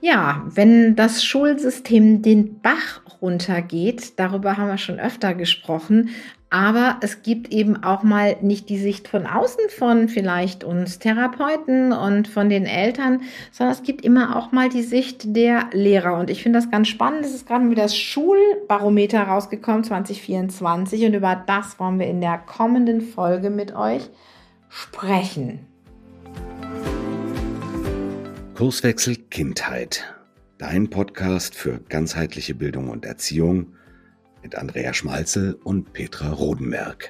Ja, wenn das Schulsystem den Bach runtergeht, darüber haben wir schon öfter gesprochen, aber es gibt eben auch mal nicht die Sicht von außen von vielleicht uns Therapeuten und von den Eltern, sondern es gibt immer auch mal die Sicht der Lehrer. Und ich finde das ganz spannend. Es ist gerade wieder das Schulbarometer rausgekommen 2024 und über das wollen wir in der kommenden Folge mit euch sprechen. Kurswechsel Kindheit, dein Podcast für ganzheitliche Bildung und Erziehung mit Andrea Schmalzel und Petra Rodenberg.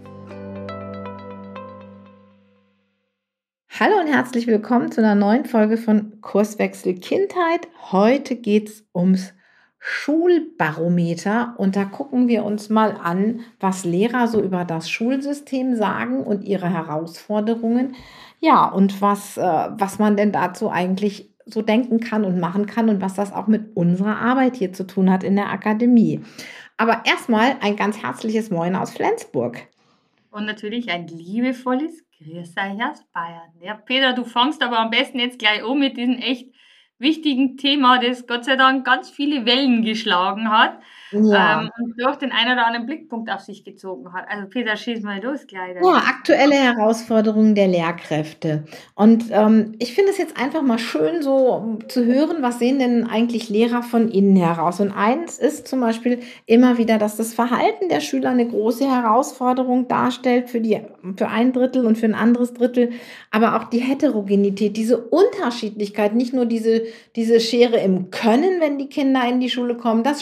Hallo und herzlich willkommen zu einer neuen Folge von Kurswechsel Kindheit. Heute geht es ums Schulbarometer und da gucken wir uns mal an, was Lehrer so über das Schulsystem sagen und ihre Herausforderungen. Ja, und was man denn dazu eigentlich so denken kann und machen kann und was das auch mit unserer Arbeit hier zu tun hat in der Akademie. Aber erstmal ein ganz herzliches Moin aus Flensburg. Und natürlich ein liebevolles Grüß euch aus Bayern. Ja, Peter, du fängst aber am besten jetzt gleich an mit diesem echt wichtigen Thema, das Gott sei Dank ganz viele Wellen geschlagen hat Ja. und durch den einen oder anderen Blickpunkt auf sich gezogen hat. Also Peter, schieß mal los gleich. Ja, aktuelle Herausforderungen der Lehrkräfte. Und ich finde es jetzt einfach mal schön, so zu hören, was sehen denn eigentlich Lehrer von innen heraus. Und eins ist zum Beispiel immer wieder, dass das Verhalten der Schüler eine große Herausforderung darstellt für ein Drittel und für ein anderes Drittel, aber auch die Heterogenität, diese Unterschiedlichkeit, nicht nur diese Schere im Können, wenn die Kinder in die Schule kommen, das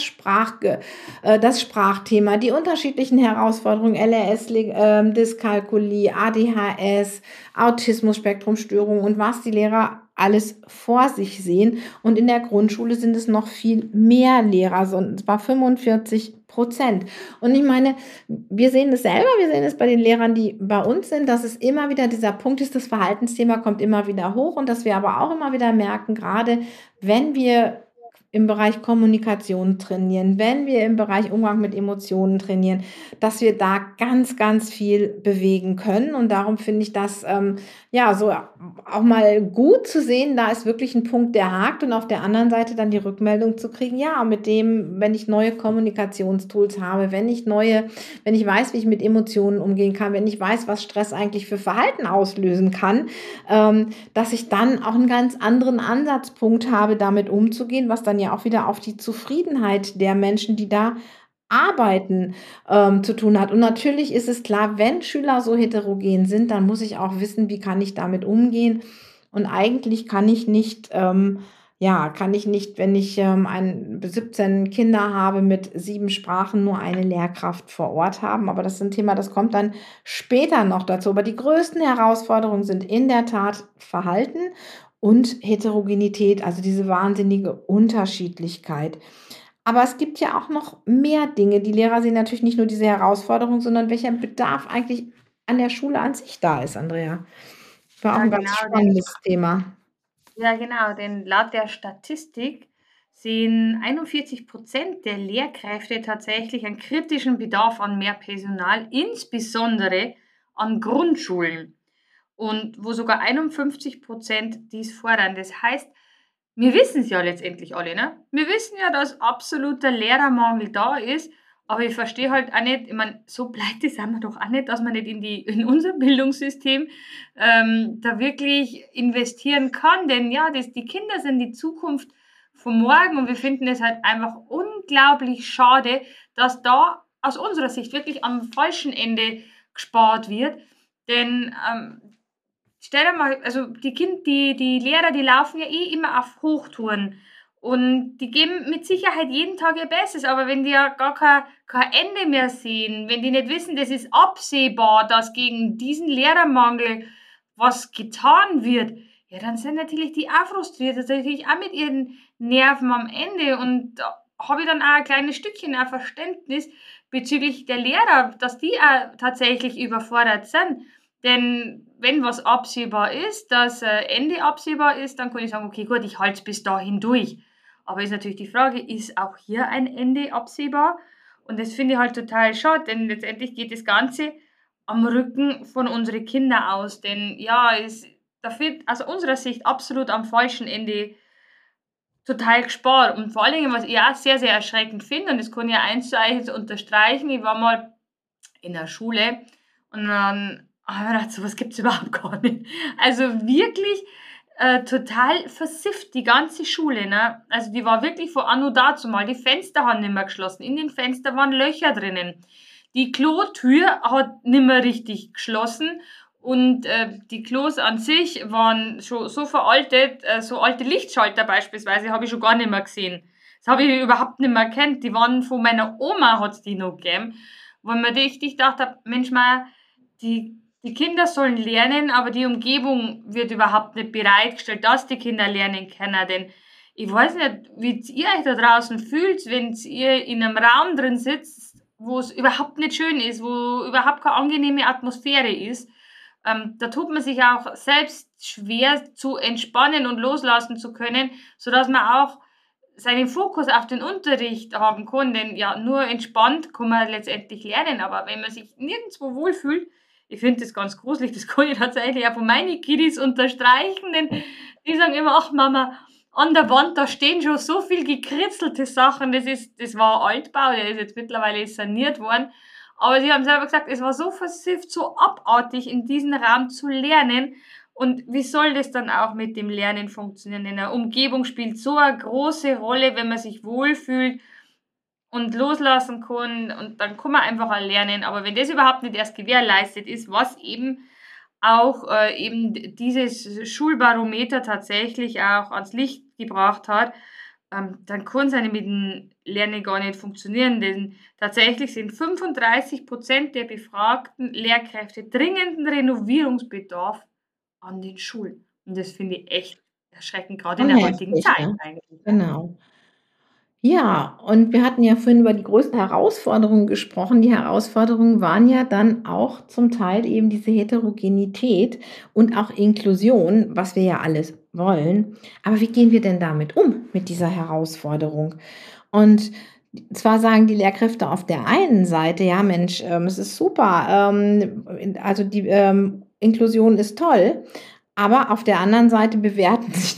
Sprachthema, die unterschiedlichen Herausforderungen, LRS, Dyskalkulie, ADHS, Autismus-Spektrumstörung und was die Lehrer alles vor sich sehen. Und in der Grundschule sind es noch viel mehr Lehrer, und zwar 45%. Und ich meine, wir sehen es selber, wir sehen es bei den Lehrern, die bei uns sind, dass es immer wieder dieser Punkt ist, das Verhaltensthema kommt immer wieder hoch und dass wir aber auch immer wieder merken, gerade wenn wir im Bereich Kommunikation trainieren, wenn wir im Bereich Umgang mit Emotionen trainieren, dass wir da ganz, ganz viel bewegen können. Und darum finde ich das so auch mal gut zu sehen, da ist wirklich ein Punkt, der hakt und auf der anderen Seite dann die Rückmeldung zu kriegen, ja, mit dem, wenn ich neue Kommunikationstools habe, wenn ich weiß, wie ich mit Emotionen umgehen kann, wenn ich weiß, was Stress eigentlich für Verhalten auslösen kann, dass ich dann auch einen ganz anderen Ansatzpunkt habe, damit umzugehen, was dann ja auch wieder auf die Zufriedenheit der Menschen, die da arbeiten, zu tun hat. Und natürlich ist es klar, wenn Schüler so heterogen sind, dann muss ich auch wissen, wie kann ich damit umgehen. Und eigentlich kann ich nicht, wenn ich 17 Kinder habe mit 7 Sprachen, nur eine Lehrkraft vor Ort haben. Aber das ist ein Thema, das kommt dann später noch dazu. Aber die größten Herausforderungen sind in der Tat Verhalten und Heterogenität, also diese wahnsinnige Unterschiedlichkeit. Aber es gibt ja auch noch mehr Dinge. Die Lehrer sehen natürlich nicht nur diese Herausforderung, sondern welcher Bedarf eigentlich an der Schule an sich da ist, Andrea. War auch ein ganz spannendes Thema. Ja, genau, denn laut der Statistik sehen 41% der Lehrkräfte tatsächlich einen kritischen Bedarf an mehr Personal, insbesondere an Grundschulen. Und wo sogar 51% dies fordern. Das heißt, wir wissen es ja letztendlich alle, ne? Wir wissen ja, dass absoluter Lehrermangel da ist, aber ich verstehe halt auch nicht, ich meine, so pleite sind wir doch auch nicht, dass man nicht in unser Bildungssystem da wirklich investieren kann, denn ja, die Kinder sind die Zukunft von morgen und wir finden es halt einfach unglaublich schade, dass da aus unserer Sicht wirklich am falschen Ende gespart wird, denn stell dir mal, also die Lehrer, die laufen ja eh immer auf Hochtouren und die geben mit Sicherheit jeden Tag ihr Bestes, aber wenn die ja gar kein Ende mehr sehen, wenn die nicht wissen, das ist absehbar, dass gegen diesen Lehrermangel was getan wird, ja, dann sind natürlich die auch frustriert, das ist natürlich auch mit ihren Nerven am Ende und da habe ich dann auch ein kleines Stückchen auch Verständnis bezüglich der Lehrer, dass die auch tatsächlich überfordert sind. Denn wenn was absehbar ist, das Ende absehbar ist, dann kann ich sagen, okay, gut, ich halte es bis dahin durch. Aber ist natürlich die Frage, ist auch hier ein Ende absehbar? Und das finde ich halt total schade, denn letztendlich geht das Ganze am Rücken von unseren Kindern aus. Denn ja, da wird aus unserer Sicht absolut am falschen Ende total gespart. Und vor allen Dingen, was ich auch sehr, sehr erschreckend finde, und das kann ich ja 1:1 unterstreichen, ich war mal in der Schule und dann habe ich mir gedacht, so was gibt es überhaupt gar nicht. Also wirklich total versifft, die ganze Schule. Ne? Also die war wirklich von anno dazu mal. Die Fenster haben nicht mehr geschlossen. In den Fenstern waren Löcher drinnen. Die Klotür hat nicht mehr richtig geschlossen. Und die Klos an sich waren schon so veraltet, so alte Lichtschalter beispielsweise habe ich schon gar nicht mehr gesehen. Das habe ich überhaupt nicht mehr kennt. Die waren von meiner Oma, hat es die noch gegeben. Wo mir richtig gedacht habe, Mensch, mal, die Kinder sollen lernen, aber die Umgebung wird überhaupt nicht bereitgestellt, dass die Kinder lernen können. Denn ich weiß nicht, wie ihr euch da draußen fühlt, wenn ihr in einem Raum drin sitzt, wo es überhaupt nicht schön ist, wo überhaupt keine angenehme Atmosphäre ist. Da tut man sich auch selbst schwer zu entspannen und loslassen zu können, sodass man auch seinen Fokus auf den Unterricht haben kann, denn ja, nur entspannt kann man letztendlich lernen, aber wenn man sich nirgendwo wohlfühlt, ich finde das ganz gruselig, das kann ich tatsächlich auch von meinen Kiddies unterstreichen, denn die sagen immer, ach Mama, an der Wand, da stehen schon so viel gekritzelte Sachen, das war ein Altbau, der ist jetzt mittlerweile saniert worden, aber sie haben selber gesagt, es war so versifft, so abartig in diesem Raum zu lernen. Und wie soll das dann auch mit dem Lernen funktionieren? In der Umgebung spielt so eine große Rolle, wenn man sich wohlfühlt und loslassen kann. Und dann kann man einfach auch lernen. Aber wenn das überhaupt nicht erst gewährleistet ist, was eben auch eben dieses Schulbarometer tatsächlich auch ans Licht gebracht hat, dann kann es mit dem Lernen gar nicht funktionieren, denn tatsächlich sind 35% der befragten Lehrkräfte dringenden Renovierungsbedarf an den Schulen. Und das finde ich echt erschreckend, gerade in Schon der heutigen heftig, Zeit ne? eigentlich. Ja. Genau. Ja, und wir hatten ja vorhin über die größten Herausforderungen gesprochen. Die Herausforderungen waren ja dann auch zum Teil eben diese Heterogenität und auch Inklusion, was wir ja alles wollen. Aber wie gehen wir denn damit um, mit dieser Herausforderung? Und zwar sagen die Lehrkräfte auf der einen Seite, ja Mensch, es ist super, also die Inklusion ist toll, aber auf der anderen Seite bewerten sich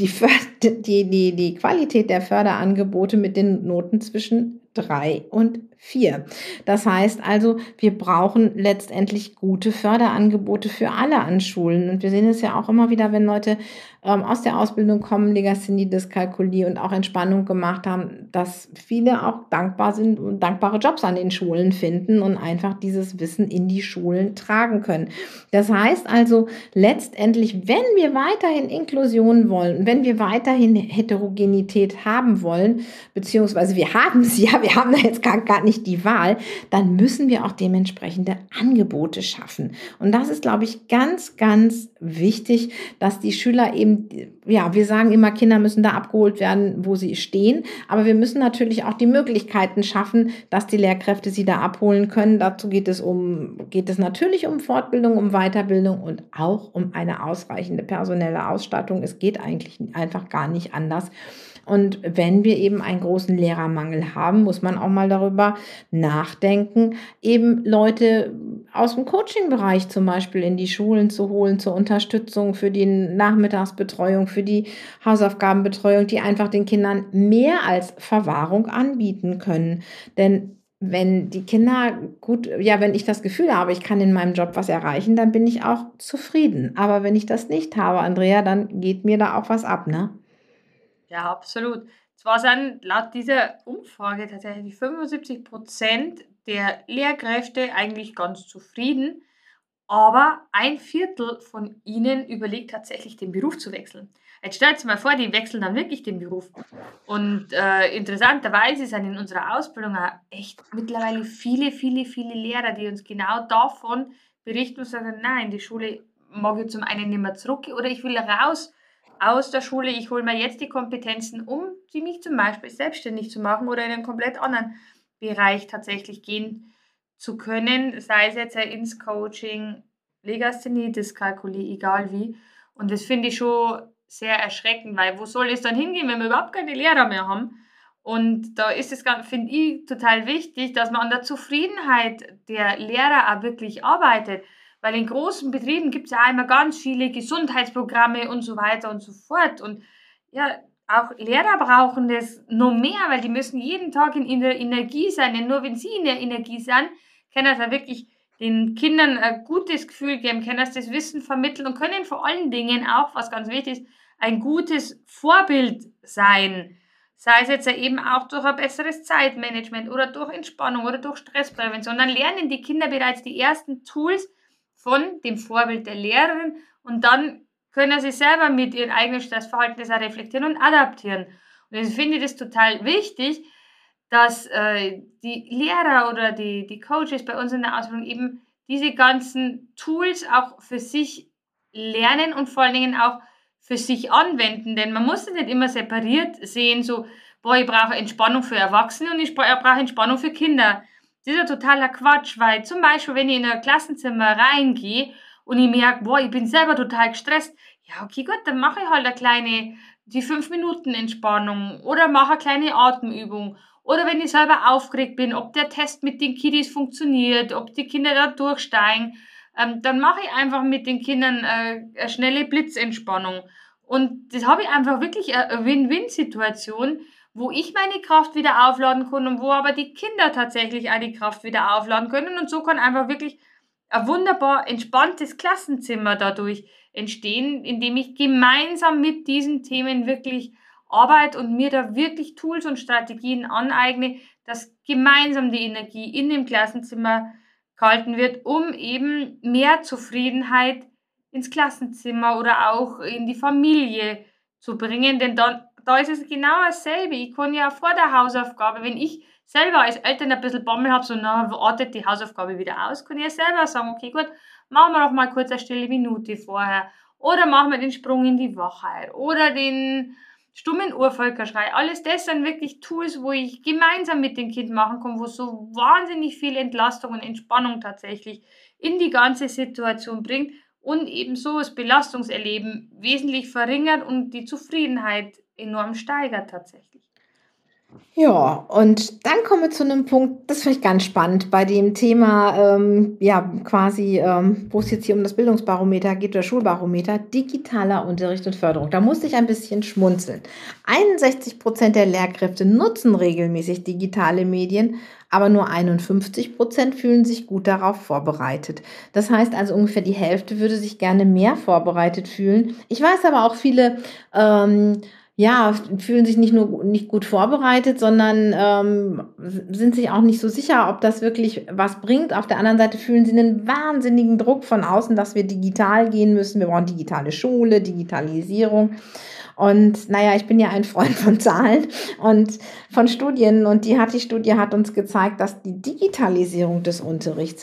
die Qualität der Förderangebote mit den Noten zwischen 3 und 4. Das heißt also, wir brauchen letztendlich gute Förderangebote für alle an Schulen. Und wir sehen es ja auch immer wieder, wenn Leute aus der Ausbildung kommen, Legasthenie, Dyskalkulie und auch Entspannung gemacht haben, dass viele auch dankbar sind und dankbare Jobs an den Schulen finden und einfach dieses Wissen in die Schulen tragen können. Das heißt also, letztendlich, wenn wir weiterhin Inklusion wollen, wenn wir weiterhin Heterogenität haben wollen, beziehungsweise wir haben sie ja, wir haben da jetzt gar nicht die Wahl, dann müssen wir auch dementsprechende Angebote schaffen. Und das ist, glaube ich, ganz, ganz wichtig, dass die Schüler eben, ja, wir sagen immer, Kinder müssen da abgeholt werden, wo sie stehen, aber wir müssen natürlich auch die Möglichkeiten schaffen, dass die Lehrkräfte sie da abholen können. Dazu geht es natürlich um Fortbildung, um Weiterbildung und auch um eine ausreichende personelle Ausstattung. Es geht eigentlich einfach gar nicht anders. Und wenn wir eben einen großen Lehrermangel haben, muss man auch mal darüber nachdenken, eben Leute aus dem Coaching-Bereich zum Beispiel in die Schulen zu holen, zur Unterstützung für die Nachmittagsbetreuung, für die Hausaufgabenbetreuung, die einfach den Kindern mehr als Verwahrung anbieten können. Denn wenn die Kinder wenn ich das Gefühl habe, ich kann in meinem Job was erreichen, dann bin ich auch zufrieden. Aber wenn ich das nicht habe, Andrea, dann geht mir da auch was ab, ne? Ja, absolut. Zwar sind laut dieser Umfrage tatsächlich 75% der Lehrkräfte eigentlich ganz zufrieden, aber ein Viertel von ihnen überlegt tatsächlich, den Beruf zu wechseln. Jetzt stellt dir mal vor, die wechseln dann wirklich den Beruf. Und interessanterweise sind in unserer Ausbildung auch echt mittlerweile viele, viele, viele Lehrer, die uns genau davon berichten und sagen, nein, die Schule mag ich zum einen nicht mehr zurück oder ich will raus aus der Schule, ich hole mir jetzt die Kompetenzen, um mich zum Beispiel selbstständig zu machen oder in einen komplett anderen Bereich tatsächlich gehen zu können, sei es jetzt ins Coaching, Legasthenie, Dyskalkulie, egal wie. Und das finde ich schon sehr erschreckend, weil wo soll es dann hingehen, wenn wir überhaupt keine Lehrer mehr haben? Und da ist es, finde ich, total wichtig, dass man an der Zufriedenheit der Lehrer auch wirklich arbeitet. Weil in großen Betrieben gibt es ja immer ganz viele Gesundheitsprogramme und so weiter und so fort. Und ja, auch Lehrer brauchen das noch mehr, weil die müssen jeden Tag in der Energie sein. Denn nur wenn sie in der Energie sind, können sie wirklich den Kindern ein gutes Gefühl geben, können sie das Wissen vermitteln und können vor allen Dingen auch, was ganz wichtig ist, ein gutes Vorbild sein. Sei es jetzt eben auch durch ein besseres Zeitmanagement oder durch Entspannung oder durch Stressprävention. Dann lernen die Kinder bereits die ersten Tools von dem Vorbild der Lehrerin und dann können sie selber mit ihrem eigenen Stressverhalten das auch reflektieren und adaptieren. Und ich finde das total wichtig, dass die Lehrer oder die Coaches bei uns in der Ausbildung eben diese ganzen Tools auch für sich lernen und vor allen Dingen auch für sich anwenden. Denn man muss es nicht immer separiert sehen, so, boah, ich brauche Entspannung für Erwachsene und ich brauche Entspannung für Kinder. Das ist ja totaler Quatsch, weil zum Beispiel, wenn ich in ein Klassenzimmer reingehe und ich merke, boah, ich bin selber total gestresst, ja, okay, gut, dann mache ich halt die 5 Minuten Entspannung oder mache eine kleine Atemübung. Oder wenn ich selber aufgeregt bin, ob der Test mit den Kiddies funktioniert, ob die Kinder da durchsteigen, dann mache ich einfach mit den Kindern eine schnelle Blitzentspannung. Und das habe ich einfach wirklich eine Win-Win-Situation, wo ich meine Kraft wieder aufladen kann und wo aber die Kinder tatsächlich auch die Kraft wieder aufladen können. Und so kann einfach wirklich ein wunderbar entspanntes Klassenzimmer dadurch entstehen, indem ich gemeinsam mit diesen Themen wirklich arbeite und mir da wirklich Tools und Strategien aneigne, dass gemeinsam die Energie in dem Klassenzimmer gehalten wird, um eben mehr Zufriedenheit ins Klassenzimmer oder auch in die Familie zu bringen. Denn da ist es genau dasselbe. Ich kann ja vor der Hausaufgabe, wenn ich selber als Eltern ein bisschen Bammel habe, so, na, artet die Hausaufgabe wieder aus, kann ich ja selber sagen, okay, gut, machen wir doch mal kurz eine stille Minute vorher. Oder machen wir den Sprung in die Wachheit. Oder den stummen Urvölkerschrei. Alles das sind wirklich Tools, wo ich gemeinsam mit dem Kind machen kann, wo so wahnsinnig viel Entlastung und Entspannung tatsächlich in die ganze Situation bringt und ebenso das Belastungserleben wesentlich verringert und die Zufriedenheit enorm steigert tatsächlich. Ja, und dann kommen wir zu einem Punkt, das finde ich ganz spannend, bei dem Thema, wo es jetzt hier um das Bildungsbarometer geht oder Schulbarometer, digitaler Unterricht und Förderung. Da musste ich ein bisschen schmunzeln. 61% der Lehrkräfte nutzen regelmäßig digitale Medien, aber nur 51% fühlen sich gut darauf vorbereitet. Das heißt also, ungefähr die Hälfte würde sich gerne mehr vorbereitet fühlen. Ich weiß aber auch viele, fühlen sich nicht gut vorbereitet, sondern sind sich auch nicht so sicher, ob das wirklich was bringt. Auf der anderen Seite fühlen sie einen wahnsinnigen Druck von außen, dass wir digital gehen müssen. Wir brauchen digitale Schule, Digitalisierung. Und naja, ich bin ja ein Freund von Zahlen und von Studien. Und die Studie hat uns gezeigt, dass die Digitalisierung des Unterrichts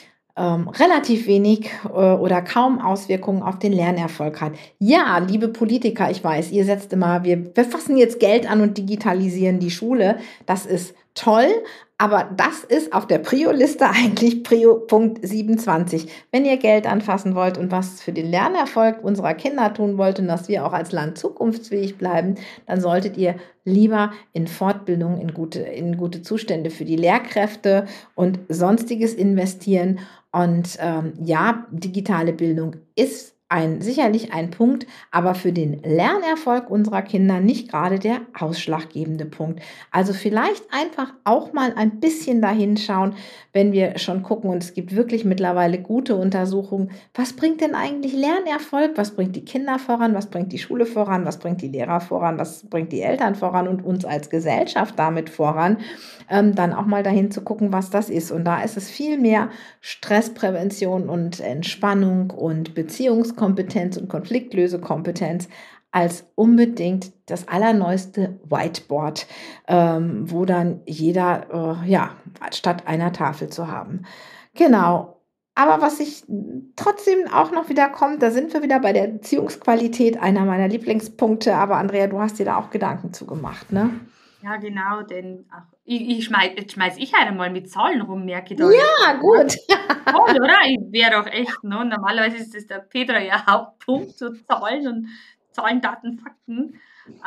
relativ wenig oder kaum Auswirkungen auf den Lernerfolg hat. Ja, liebe Politiker, ich weiß, ihr setzt immer, wir fassen jetzt Geld an und digitalisieren die Schule. Das ist toll, aber das ist auf der Prio-Liste eigentlich Prio-Punkt 27. Wenn ihr Geld anfassen wollt und was für den Lernerfolg unserer Kinder tun wollt und dass wir auch als Land zukunftsfähig bleiben, dann solltet ihr lieber in Fortbildung, in gute Zustände für die Lehrkräfte und Sonstiges investieren. Und digitale Bildung ist sicherlich ein Punkt, aber für den Lernerfolg unserer Kinder nicht gerade der ausschlaggebende Punkt. Also vielleicht einfach auch mal ein bisschen dahin schauen, wenn wir schon gucken, und es gibt wirklich mittlerweile gute Untersuchungen, was bringt denn eigentlich Lernerfolg? Was bringt die Kinder voran? Was bringt die Schule voran? Was bringt die Lehrer voran? Was bringt die Eltern voran und uns als Gesellschaft damit voran? Dann auch mal dahin zu gucken, was das ist. Und da ist es viel mehr Stressprävention und Entspannung und Beziehungskompetenz und Konfliktlösekompetenz als unbedingt das allerneueste Whiteboard, wo dann jeder, statt einer Tafel zu haben. Genau. Aber was ich trotzdem auch noch wieder kommt, da sind wir wieder bei der Erziehungsqualität, einer meiner Lieblingspunkte. Aber Andrea, du hast dir da auch Gedanken zu gemacht, ne? Ja, genau, denn jetzt schmeiß ich halt einmal mit Zahlen rum, merke ich da. Ja, gut. Toll, oder? Ich wäre doch echt, ne? Normalerweise ist das der Petra ihr Hauptpunkt, so Zahlen und Zahlen, Daten, Fakten.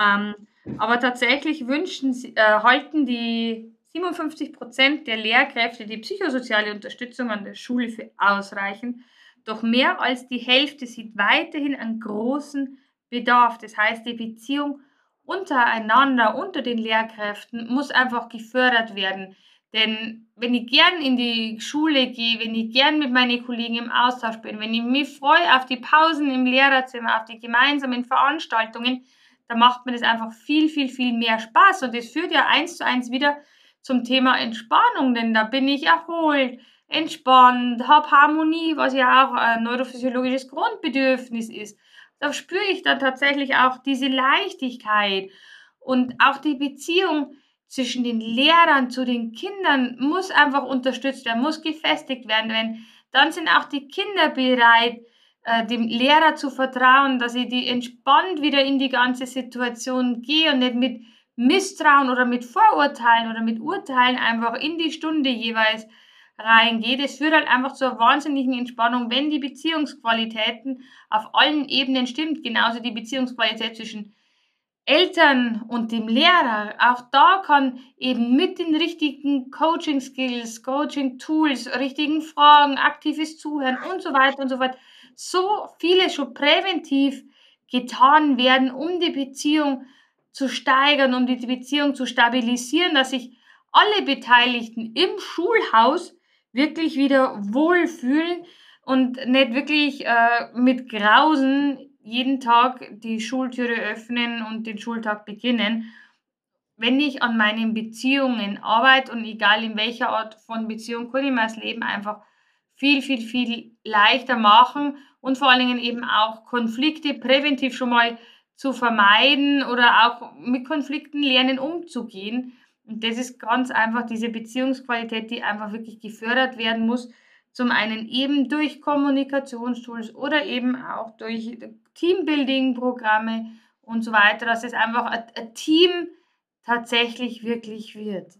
Aber tatsächlich halten die 57% der Lehrkräfte die psychosoziale Unterstützung an der Schule für ausreichend. Doch mehr als die Hälfte sieht weiterhin einen großen Bedarf. Das heißt, die Beziehung untereinander, unter den Lehrkräften, muss einfach gefördert werden. Denn wenn ich gern in die Schule gehe, wenn ich gern mit meinen Kollegen im Austausch bin, wenn ich mich freue auf die Pausen im Lehrerzimmer, auf die gemeinsamen Veranstaltungen, dann macht mir das einfach viel, viel, viel mehr Spaß. Und das führt ja 1:1 wieder zum Thema Entspannung, denn da bin ich erholt, entspannt, habe Harmonie, was ja auch ein neurophysiologisches Grundbedürfnis ist. Da spüre ich dann tatsächlich auch diese Leichtigkeit und auch die Beziehung zwischen den Lehrern zu den Kindern muss einfach unterstützt werden, muss gefestigt werden, denn dann sind auch die Kinder bereit, dem Lehrer zu vertrauen, dass ich die entspannt wieder in die ganze Situation gehe und nicht mit Misstrauen oder mit Vorurteilen oder mit Urteilen einfach in die Stunde jeweils reingehe. Das führt halt einfach zur wahnsinnigen Entspannung, wenn die Beziehungsqualitäten auf allen Ebenen stimmt, genauso die Beziehungsqualität zwischen Eltern und dem Lehrer. Auch da kann eben mit den richtigen Coaching-Skills, Coaching-Tools, richtigen Fragen, aktives Zuhören und so weiter und so fort so vieles schon präventiv getan werden, um die Beziehung zu steigern, um die Beziehung zu stabilisieren, dass sich alle Beteiligten im Schulhaus wirklich wieder wohlfühlen und nicht wirklich mit Grausen jeden Tag die Schultüre öffnen und den Schultag beginnen. Wenn ich an meinen Beziehungen arbeite und egal in welcher Art von Beziehung, kann ich mir das Leben einfach viel, viel, viel leichter machen und vor allen Dingen eben auch Konflikte präventiv schon mal zu vermeiden oder auch mit Konflikten lernen umzugehen. Und das ist ganz einfach diese Beziehungsqualität, die einfach wirklich gefördert werden muss. Zum einen eben durch Kommunikationstools oder eben auch durch Teambuilding-Programme und so weiter, dass es einfach ein Team tatsächlich wirklich wird.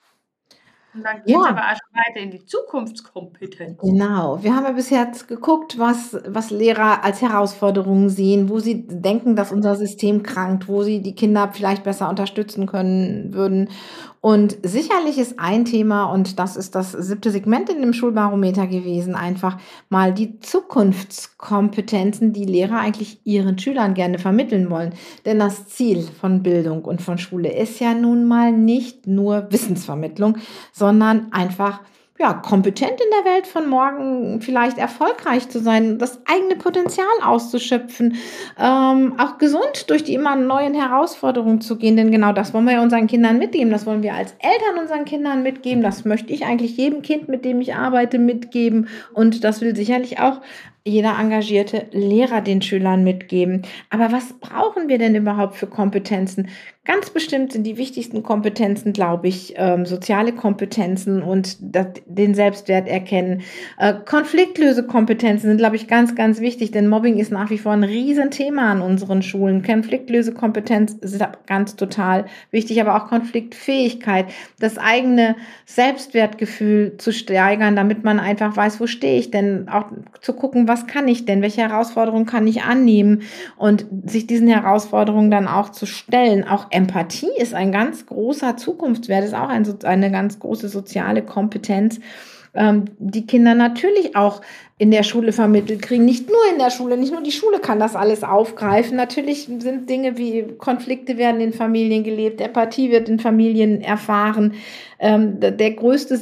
Und dann geht es Ja, aber auch schon weiter in die Zukunftskompetenz. genau. Wir haben ja bis jetzt geguckt, was Lehrer als Herausforderungen sehen, wo sie denken, dass unser System krankt, wo sie die Kinder vielleicht besser unterstützen können würden. Und sicherlich ist ein Thema, und das ist das 7. Segment in dem Schulbarometer gewesen, einfach mal die Zukunftskompetenzen, die Lehrer eigentlich ihren Schülern gerne vermitteln wollen. Denn das Ziel von Bildung und von Schule ist ja nun mal nicht nur Wissensvermittlung, sondern einfach ja, kompetent in der Welt von morgen vielleicht erfolgreich zu sein, das eigene Potenzial auszuschöpfen, auch gesund durch die immer neuen Herausforderungen zu gehen, denn genau das wollen wir ja unseren Kindern mitgeben, das wollen wir als Eltern unseren Kindern mitgeben, das möchte ich eigentlich jedem Kind, mit dem ich arbeite, mitgeben und das will sicherlich auch jeder engagierte Lehrer den Schülern mitgeben. Aber was brauchen wir denn überhaupt für Kompetenzen? Ganz bestimmt sind die wichtigsten Kompetenzen, glaube ich, soziale Kompetenzen und den Selbstwert erkennen. Konfliktlösekompetenzen sind, glaube ich, ganz, ganz wichtig, denn Mobbing ist nach wie vor ein Riesenthema an unseren Schulen. Konfliktlösekompetenz ist ganz total wichtig, aber auch Konfliktfähigkeit, das eigene Selbstwertgefühl zu steigern, damit man einfach weiß, wo stehe ich denn, auch zu gucken, was kann ich denn, welche Herausforderungen kann ich annehmen und sich diesen Herausforderungen dann auch zu stellen. Auch Empathie ist ein ganz großer Zukunftswert, ist auch eine ganz große soziale Kompetenz, die Kinder natürlich auch in der Schule vermittelt kriegen. Nicht nur in der Schule, nicht nur die Schule kann das alles aufgreifen. Natürlich sind Dinge wie Konflikte werden in Familien gelebt, Empathie wird in Familien erfahren. Der größte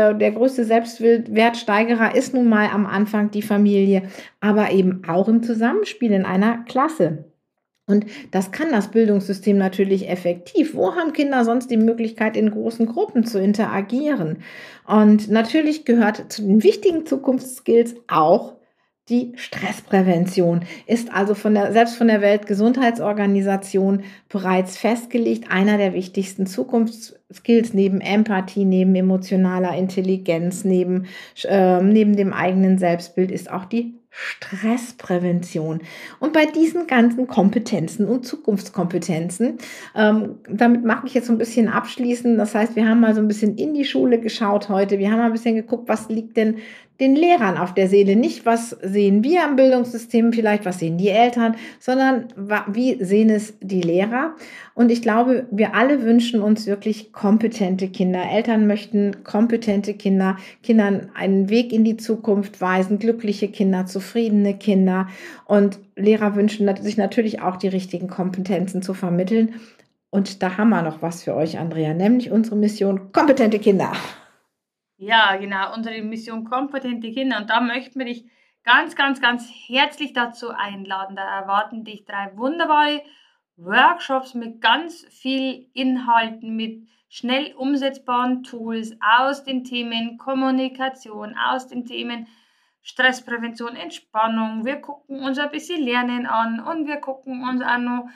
Selbstwertsteigerer ist nun mal am Anfang die Familie, aber eben auch im Zusammenspiel in einer Klasse. Und das kann das Bildungssystem natürlich effektiv. Wo haben Kinder sonst die Möglichkeit, in großen Gruppen zu interagieren? Und natürlich gehört zu den wichtigen Zukunftsskills auch die Stressprävention. Ist also selbst von der Weltgesundheitsorganisation bereits festgelegt. Einer der wichtigsten Zukunftsskills neben Empathie, neben emotionaler Intelligenz, neben dem eigenen Selbstbild ist auch die Stressprävention. Und bei diesen ganzen Kompetenzen und Zukunftskompetenzen, damit mache ich jetzt so ein bisschen abschließen. Das heißt, wir haben mal so ein bisschen in die Schule geschaut heute. Wir haben mal ein bisschen geguckt, was liegt denn den Lehrern auf der Seele. Nicht, was sehen wir am Bildungssystem vielleicht, was sehen die Eltern, sondern wie sehen es die Lehrer. Und ich glaube, wir alle wünschen uns wirklich kompetente Kinder. Eltern möchten kompetente Kinder, Kindern einen Weg in die Zukunft weisen, glückliche Kinder, zufriedene Kinder. Und Lehrer wünschen sich natürlich auch die richtigen Kompetenzen zu vermitteln. Und da haben wir noch was für euch, Andrea, nämlich unsere Mission kompetente Kinder. Ja, genau, unsere Mission kompetente Kinder. Und da möchten wir dich ganz, ganz, ganz herzlich dazu einladen. Da erwarten dich 3 wunderbare Workshops mit ganz viel Inhalten, mit schnell umsetzbaren Tools aus den Themen Kommunikation, aus den Themen Stressprävention, Entspannung. Wir gucken uns ein bisschen Lernen an und wir gucken uns auch noch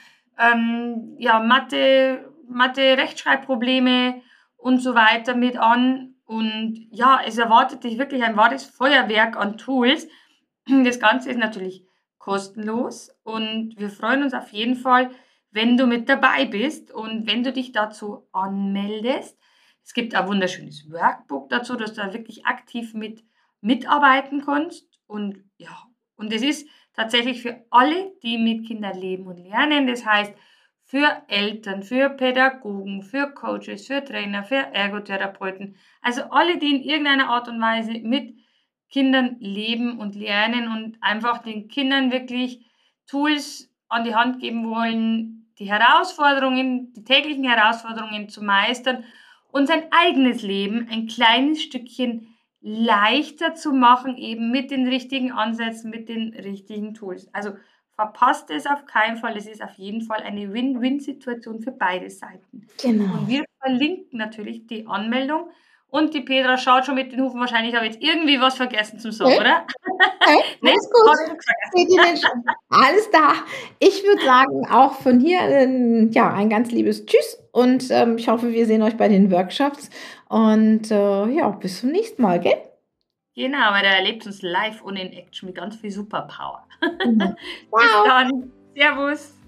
Mathe, Rechtschreibprobleme und so weiter mit an. Und ja, es erwartet dich wirklich ein wahres Feuerwerk an Tools. Das Ganze ist natürlich kostenlos und wir freuen uns auf jeden Fall, wenn du mit dabei bist und wenn du dich dazu anmeldest. Es gibt ein wunderschönes Workbook dazu, dass du da wirklich aktiv mitarbeiten kannst. Und ja, und es ist tatsächlich für alle, die mit Kindern leben und lernen. Das heißt, für Eltern, für Pädagogen, für Coaches, für Trainer, für Ergotherapeuten. Also alle, die in irgendeiner Art und Weise mit Kindern leben und lernen und einfach den Kindern wirklich Tools an die Hand geben wollen, die täglichen Herausforderungen zu meistern und sein eigenes Leben ein kleines Stückchen leichter zu machen, eben mit den richtigen Ansätzen, mit den richtigen Tools. Also verpasst es auf keinen Fall. Es ist auf jeden Fall eine Win-Win-Situation für beide Seiten. Genau. Und wir verlinken natürlich die Anmeldung. Und die Petra schaut schon mit den Hufen. Wahrscheinlich habe ich jetzt irgendwie was vergessen zu sagen, oder? Alles gut. Alles da. Ich würde sagen, auch von hier ein ganz liebes Tschüss. Und ich hoffe, wir sehen euch bei den Workshops. Und bis zum nächsten Mal, gell? Genau, weil er erlebt uns live und in Action mit ganz viel Superpower. Genau. Bis dann. Servus.